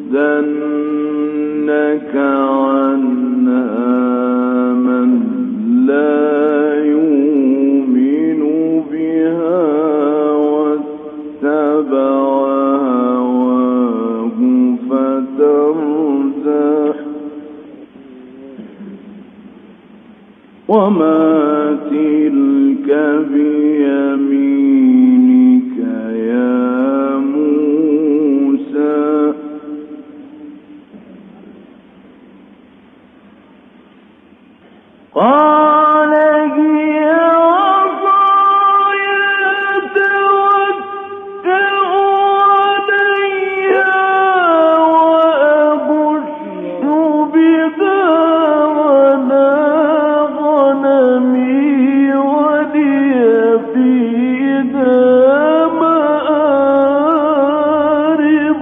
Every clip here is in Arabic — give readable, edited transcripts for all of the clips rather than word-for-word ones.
لَيَصُدَّنَّكَ عَنْهَا مَنْ لَا يُؤْمِنُ بِهَا وَاتَّبَعَ هَوَاهُ فَتَرْدَىٰ وَمَا تِلْكَ بِيَمِينِكَ يَا موسى قال هي عصاي أتوكأ عليها وأهش بها على غنمي ولي فيها مآرب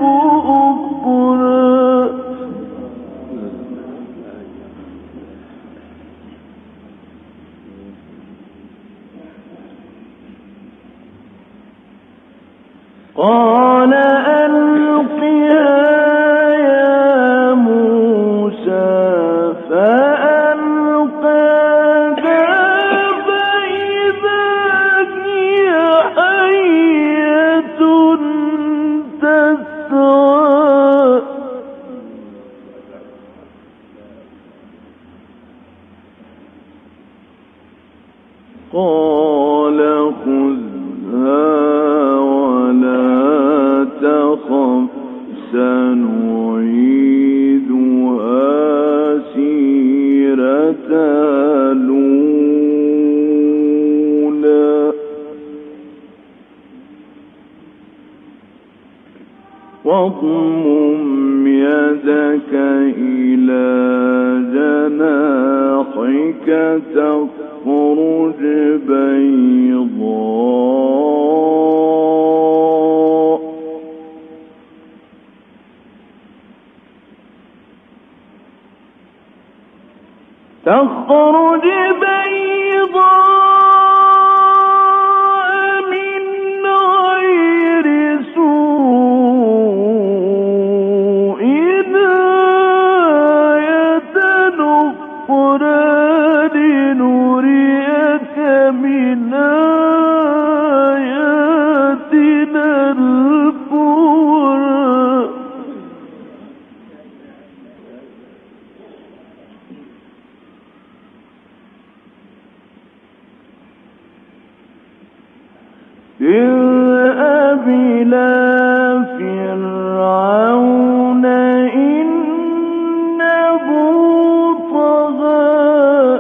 أخرى قال ألقها يا موسى فألقاها فإذا هي حية تسعى قال خذها ولا تخف سنعيدها سيرتها الأولى واضمم يدك إلى جناحك تخرج بيضاء من غير سوء آية أخرى لنريك من آياتنا الكبرى اذهب إلى فرعون إنه طغى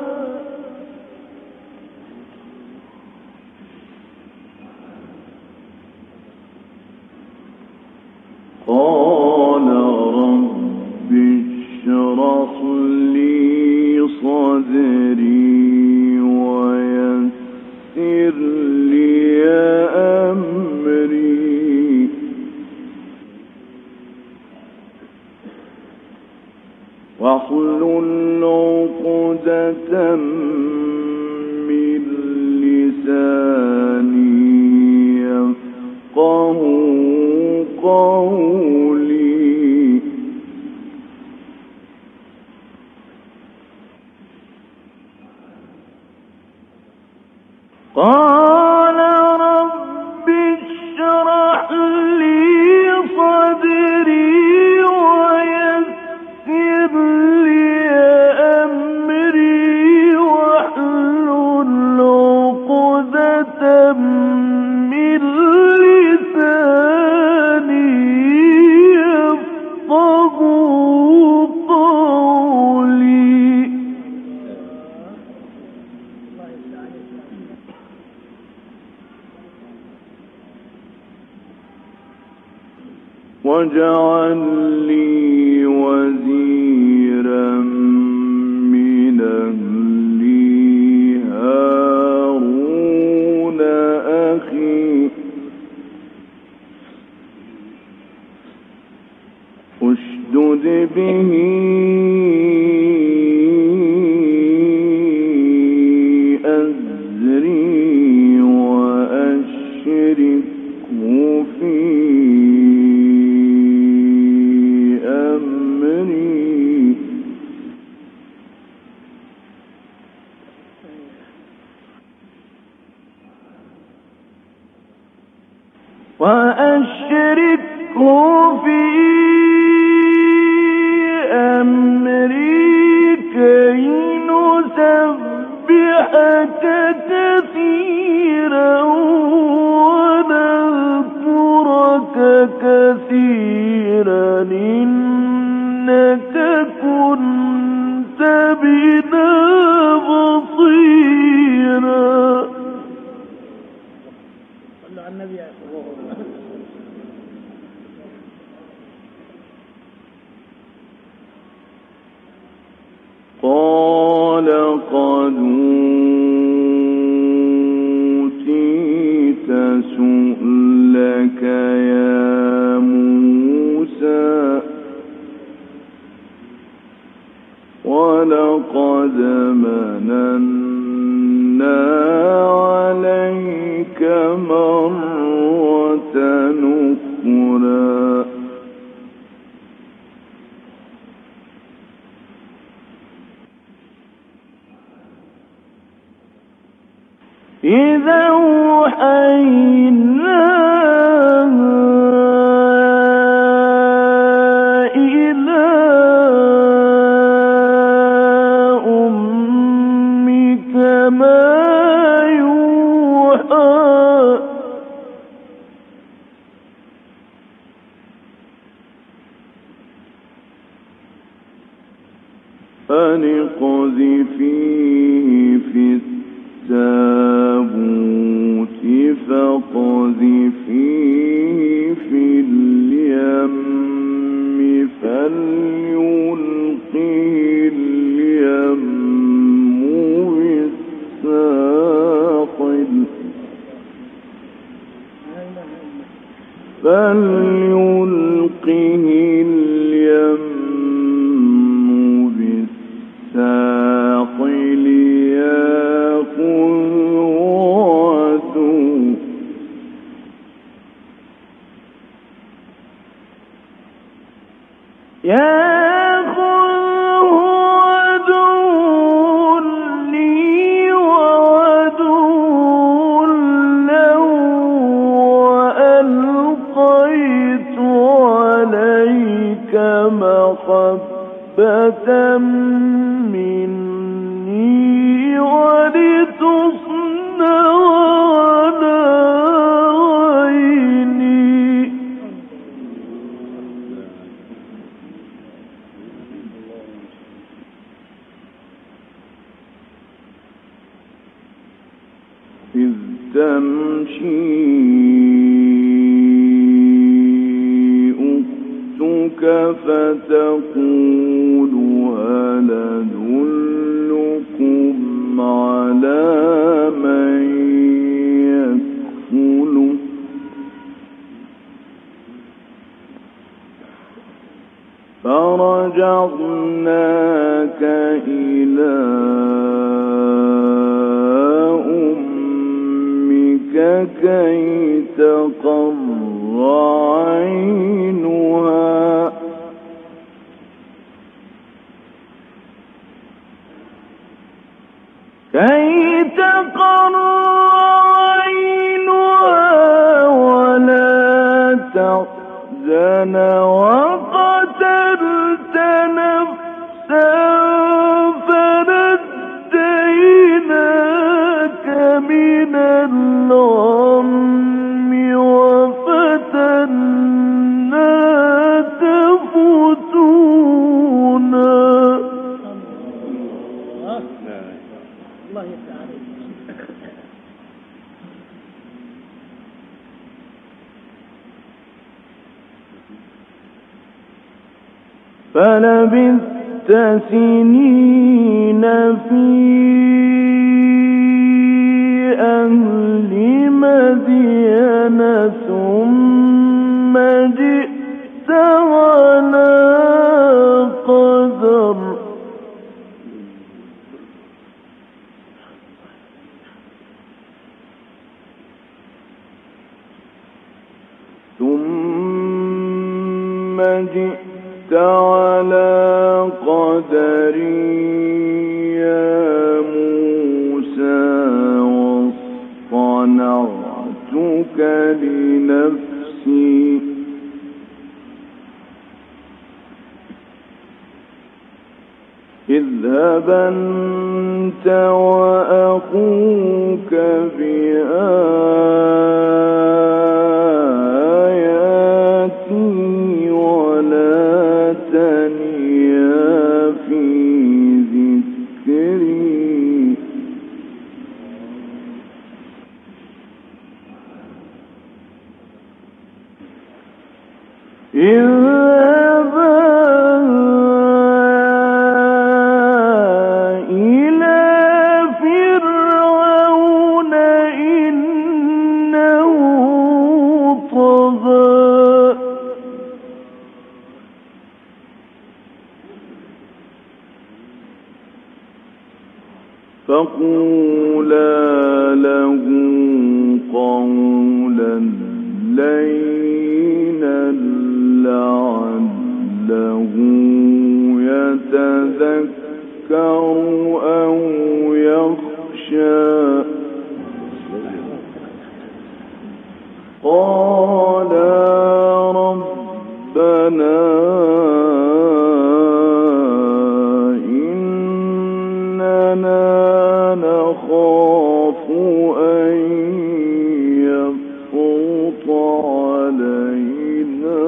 قال رب اشرح لي صدري ويسر لي أمري واحلل عقدة من لساني يفقه قولي قال رب اشرح لي صدري ويسر لي أمري واحلل عقدة من لساني يفقه قولي واجعل لي وزيرا من أهلي هارون أخي اشدد به أزري وأشركه في كثيرا ونذكرك كثيرا إنك كنت بنا بصيرا. صلوا على النبي. قال قد أوتيت سؤلك يا موسى ولقد مننا عليك مرة أخرى إذا أوحينا إلى أمك ما يوحى أن اقذفيه في التابوت فاقذفيه في اليم فليلقه اليم بالساحل يأخذه عدو لي وعدو له وألقيت عليك محبة مني ولتصنع على عيني. إذ تمشي أختك فتقول هل أدلكم على من يكفله فرجعناك إلى كي تقر عينها ولا تحزن وقتلت نفسا فنجيناك من الغم وفتناك فتونا. الله يفتح عليك. فلبثت سنين في أهل مدين ثم جئت على قدر ثم جئت على قدر يا موسى واصطنعتك لنفسي اذهب أنت وأخوك بآياتي ولا تنيا في ذكري فقولا له قولا لينا لعله يتذكر أو يخشى قالا ربنا نخاف أن يفرط علينا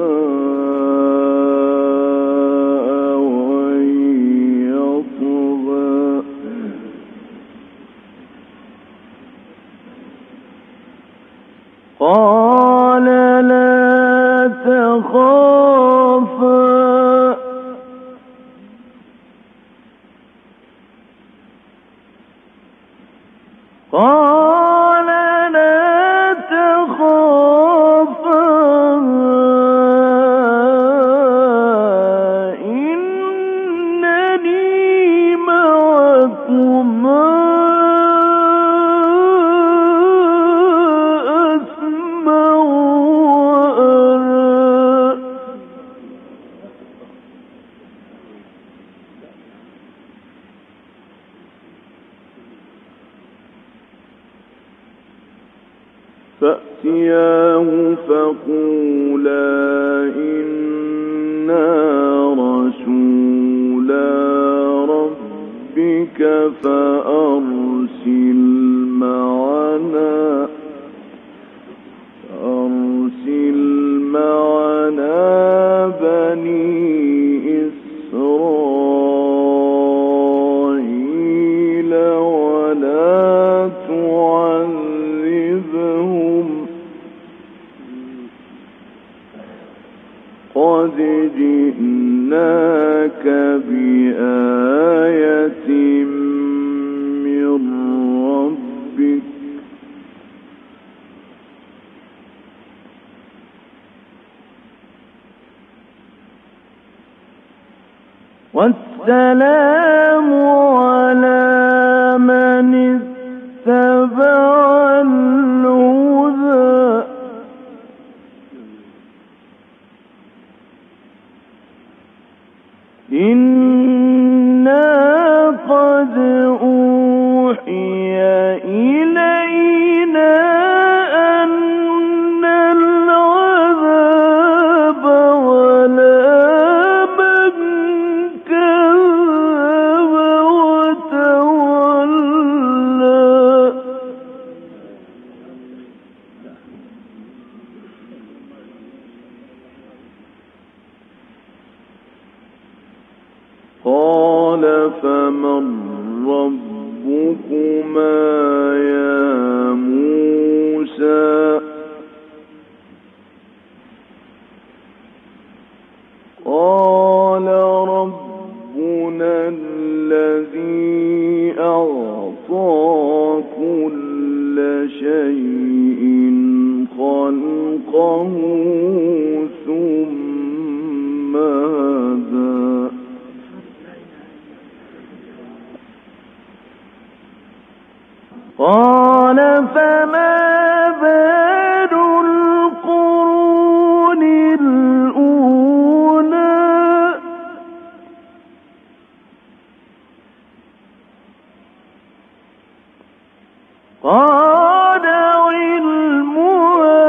أو أن يطغى قال لا تخافا إنني معكما أسمع وأرى فأتياه فقولا إنا رسولا ربك فأرسل معنا بني إسرائيل ولا تعذبهم قد جئناك بآية من ربك والسلام على من اتبع الهدى إنا قد أوحي إلينا أن العذاب ولا من كذب وتولى قال فمن ربكما يا موسى قال ربنا الذي أعطى كل شيء خلقه ثم هدى قال فما بال القرون الأولى قال علمها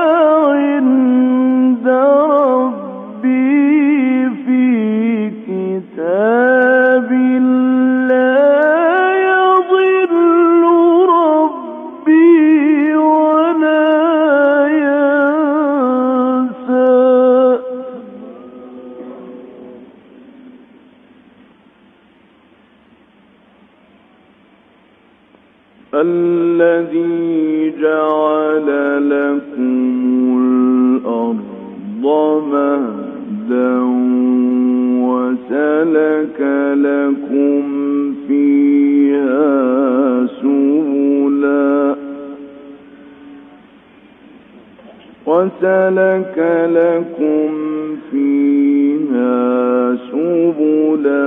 عند ربي في كتاب الذي جعل لكم الأرض مهدا وسلك لكم فيها سبلا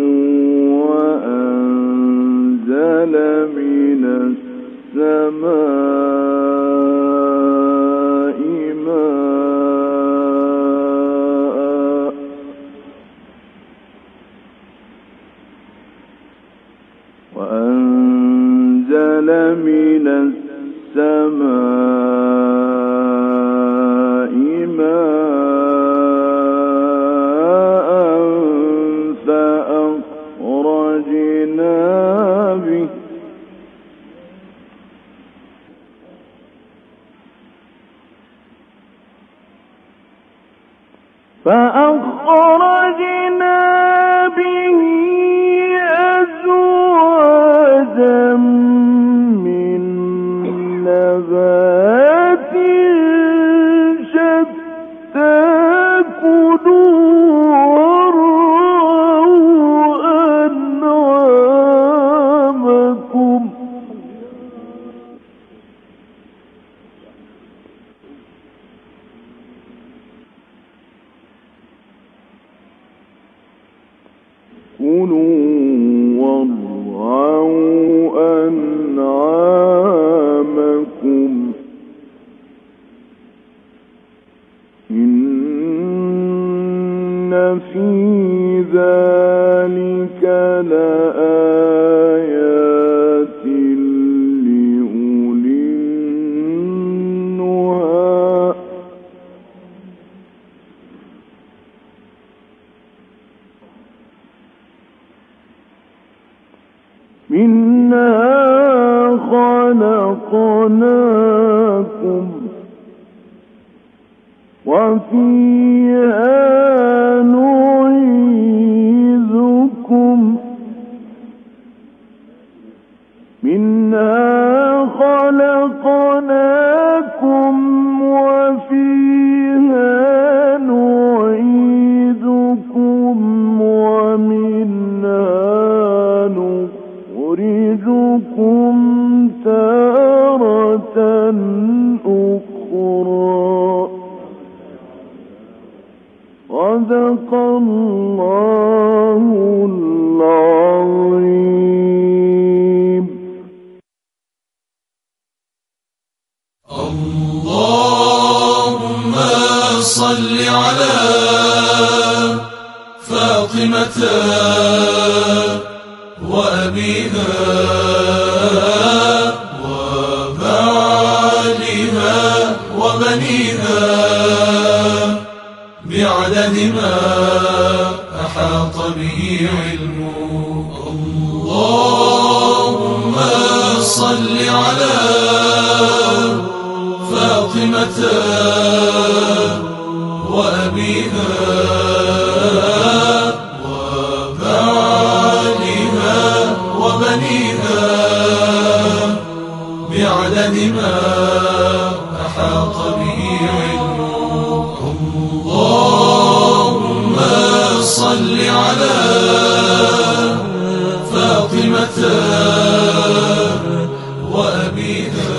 وأنزل من السماء ماء فأخرجنا به أزواجا من نبات شتى كلوا وارعوا أنعامكم كلوا وارعوا أنعامكم إن في ذلك لآيات لأولي النهى منها خلقناكم وفيها نعيدكم منها خلقناكم وفيها نعيدكم ومنها نخرجكم تارة أخرى صدق الله العظيم. اللهم صل على فاطمة وأبيها وبعلها وبنيها بعدد ما أحاط به علمه. اللهم صل على فاطمة وأبيها وبعلها وبنيها بعدد ما أحاط به علمه. اللهم صل على فاطمة وأبيها.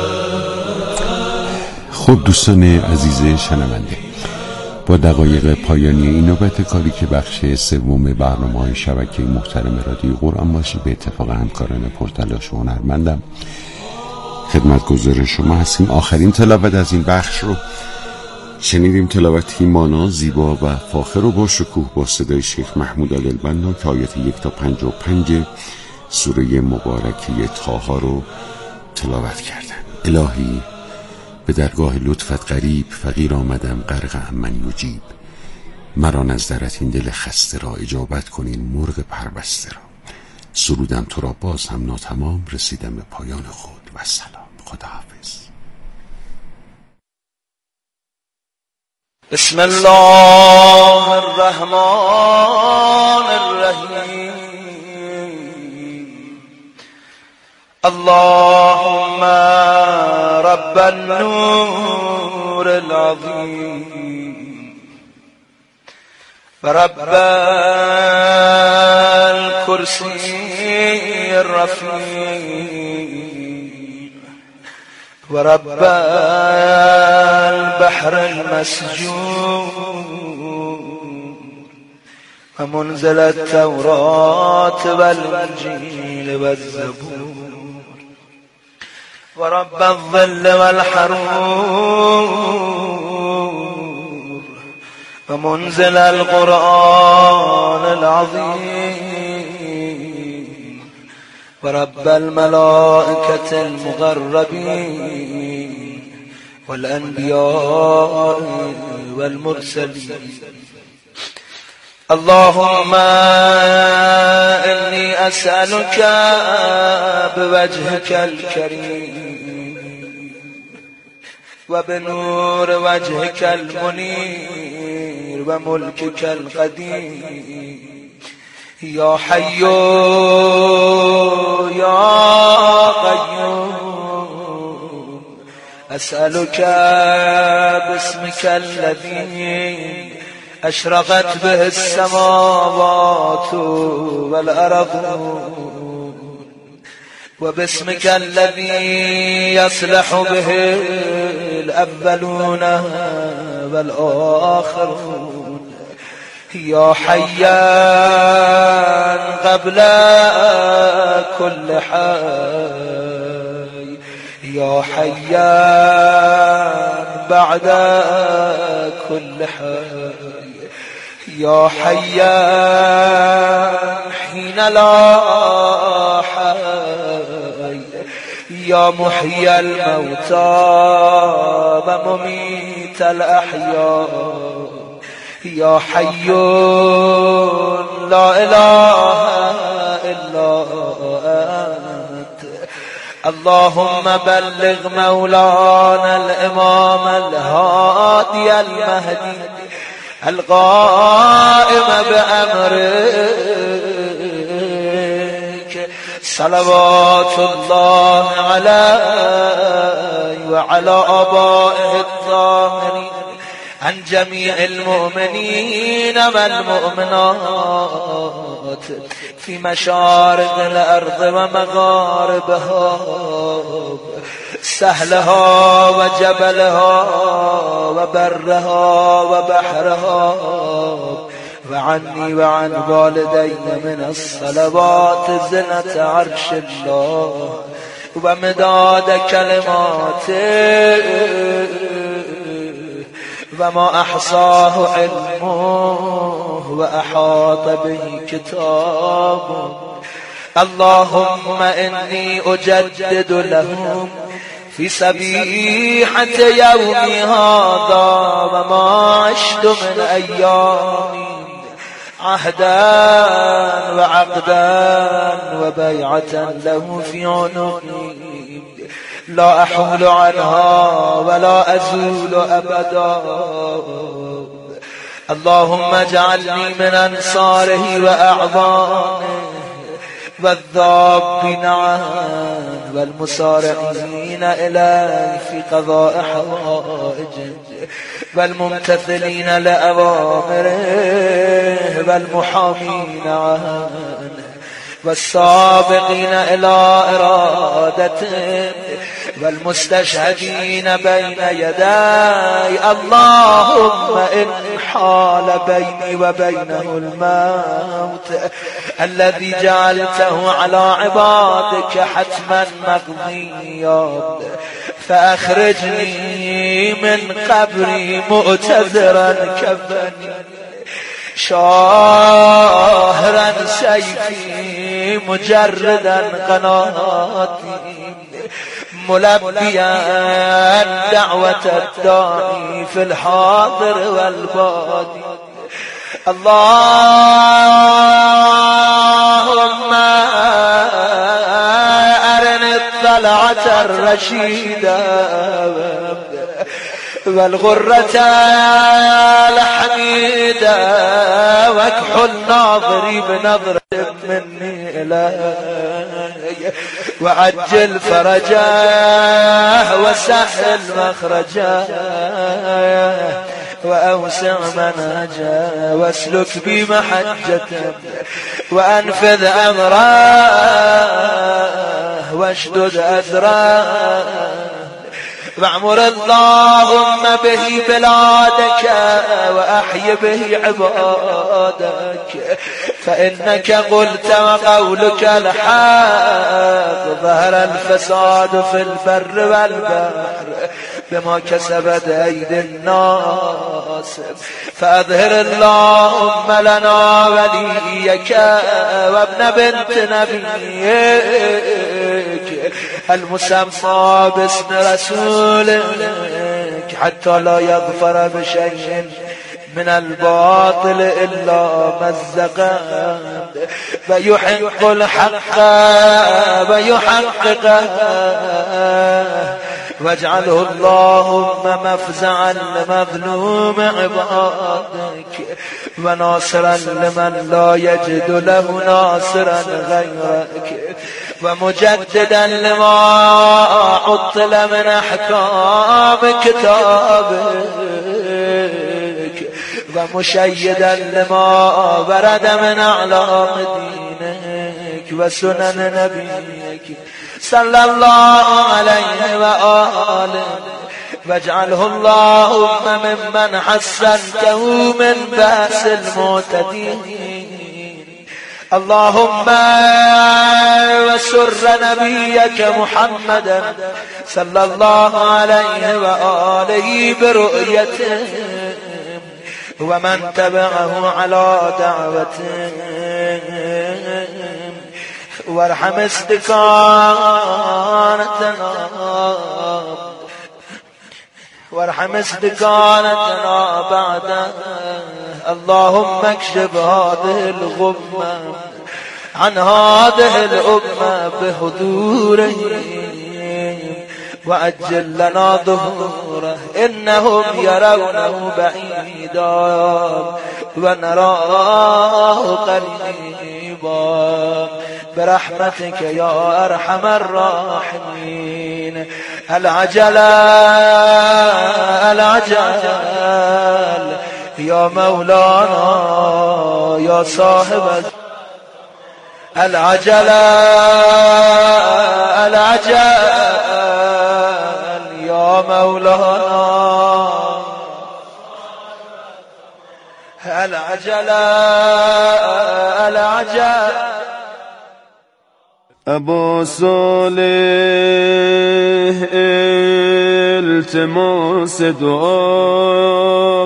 خب دوستان عزیز شنونده، با دقایق پایانی این نوبت کاری که بخش سوم برنامه‌های شبکه محترم رادیو قرآن باشی به اتفاق همکاران پرتلاش و هنرمندم خدمتگزار شما هستیم. آخرین تلاوت از این بخش رو شنیدیم، تلاوتی مانا، زیبا و فاخر و با شکوه با صدای شیخ محمود عادلبنا که آیات 1 تا 55 سوره مبارکه طه رو تلاوت کردن. الهی به درگاه لطفت غریب، فقیر آمدم غرق من یجیب. مرا نظرت این دل خسته را، اجابت کنین مرغ پربسته را. سرودم تو را باز هم ناتمام، رسیدم به پایان خود و سلام. خداحافظ. بسم الله الرحمن الرحیم. اللهم رب النور العظيم ورب الكرسي الرفيع ورب البحر المسجور ومنزل التوراة والإنجيل والزبور ورب الظل والحرور ومنزل القرآن العظيم ورب الملائكة المقربين والأنبياء والمرسلين اللهم إني أسألك بوجهك الكريم وبنور وجهك المنير وملكك القديم يا حي يا قيوم أسألك باسمك الذي أشرقت به السماوات والأرض وباسمك الذي يصلح به الأولون والآخرون يا حيان قبل كل حي يا حيان بعد كل حي يا حيان حين لا حي يا محيي الموتى ومميت الأحياء يا حي لا إله إلا أنت اللهم بلغ مولانا الإمام الهادي المهدي القائم بأمرك صلوات الله عليه وعلى آبائه الطاهرين عن جميع المؤمنين والمؤمنات في مشارق الأرض ومغاربها سهلها وجبلها وبرها وبحرها وعني وعن والدي من الصلوات زنة عرش الله ومداد كلماته وما أحصاه علمه وأحاط به كتابه اللهم إني أجدد لهم في سبيحة يومي هذا وما عشت من أيامي عهدا وعقدا وبيعة له في عنقي لا أحول عنها ولا أزول أبدا اللهم اجعلني من أنصاره وأعوانه والذابين عنه والمسارعين إليه في قضاء حوائجه والممتثلين لأوامره والمحامين عنه والسابقين إلى إرادته والمستشهدين بين يدي اللهم إن حال بيني وبينه الموت الذي جعلته على عبادك حتما مقضيا فأخرجني من قبري مؤتذرا كفني شاهرا سيفي مجردا قناتي ملبيا دعوة الداعي في الحاضر والبادي اللهم أرني الطلعة الرشيدة والغرة الحميدة واكحل ناظري بنظرة مني إليك وعجل فرجه وسهل مخرجه وأوسع منهجه واسلك بمحجته وأنفذ أمره واشدد أذره واعمر اللهم به بلادك وأحي به عبادك فإنك قلت وقولك الحق ظهر الفساد في البر والبحر بما كسبت أيدي الناس فأظهر اللهم لنا وليك وابن بنت نبيك المسمى باسم رسولك حتى لا يظفر بشيء من الباطل إلا مزقا ويحق الحق ويحققه واجعله اللهم مفزعا لمظلوم عبادك وناصرا لمن لا يجد له ناصرا غيرك ومجددا لما عطل من أحكام كتابك ومشيدا لما ورد من أعلام دينك وسنن نبيك صلى الله عليه وآله واجعله اللهم ممن حسنته من بأس المعتدين اللهم وسر نبيك محمدا صلى الله عليه وآله برؤيته ومن تبعه على دعوته وارحم استقامتنا بعده اللهم اكشف هذه الغمة عن هذه الأمة بحضورهم وأجل لنا ظهوره إنهم يرونه بعيدا ونراه قريبا برحمتك يا أرحم الراحمين العجل يا مولانا يا صاحب العجل يا مولانا العجل ابا صالح التماس دعا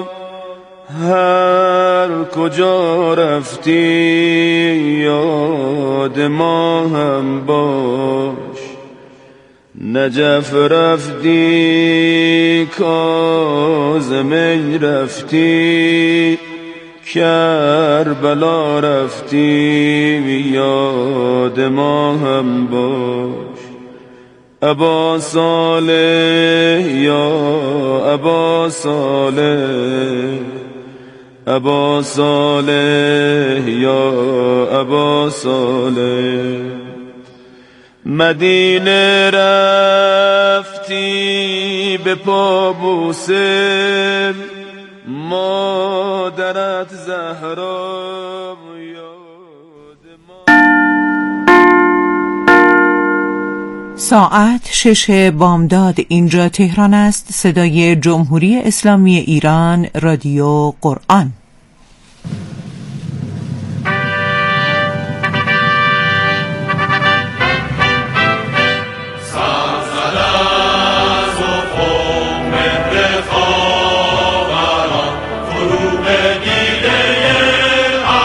هر کجا رفتی یاد ما هم باش نجف رفتی کاظمی رفتی کربلا رفتی یاد ما هم باش ابا صالح یا ابا صالح ابا صالح یا ابا صالح مدینه رفتی به پا بوسه مادرت زهرا یاد ما. ساعت 6 بامداد اینجا تهران است. صدای جمهوری اسلامی ایران، رادیو قرآن.